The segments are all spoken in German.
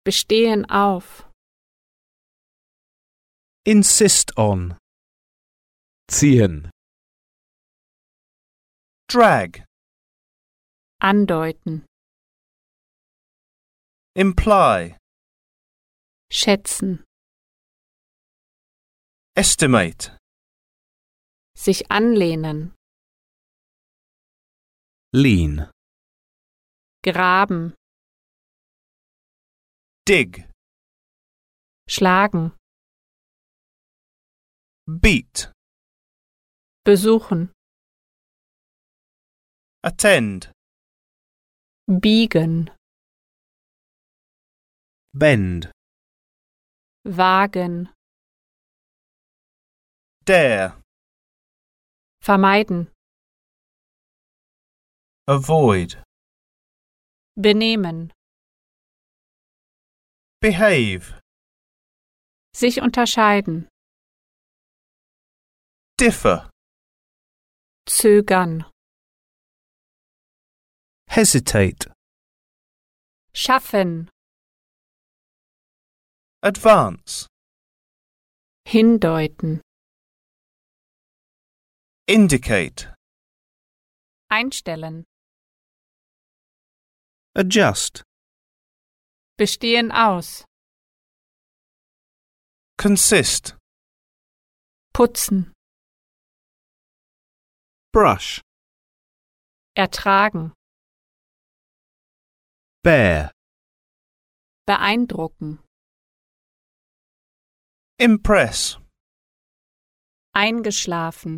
Bestehen auf. Insist on. Ziehen. Drag. Andeuten. Imply. Schätzen. Estimate. Sich anlehnen. Lean. Graben. Dig. Schlagen. Beat. Besuchen. Attend. Biegen. Bend. Wagen. Dare. Vermeiden. Avoid. Benehmen. Behave. Sich unterscheiden. Differ. Zögern. Hesitate. Schaffen. Advance. Hindeuten. Indicate. Einstellen. Adjust. Bestehen aus. Consist. Putzen. Brush. Ertragen. Bear. Beeindrucken. Impress. Eingeschlafen.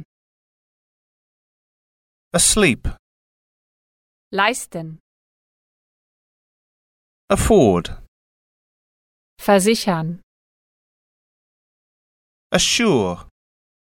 Asleep. Leisten. Afford. Versichern. Assure.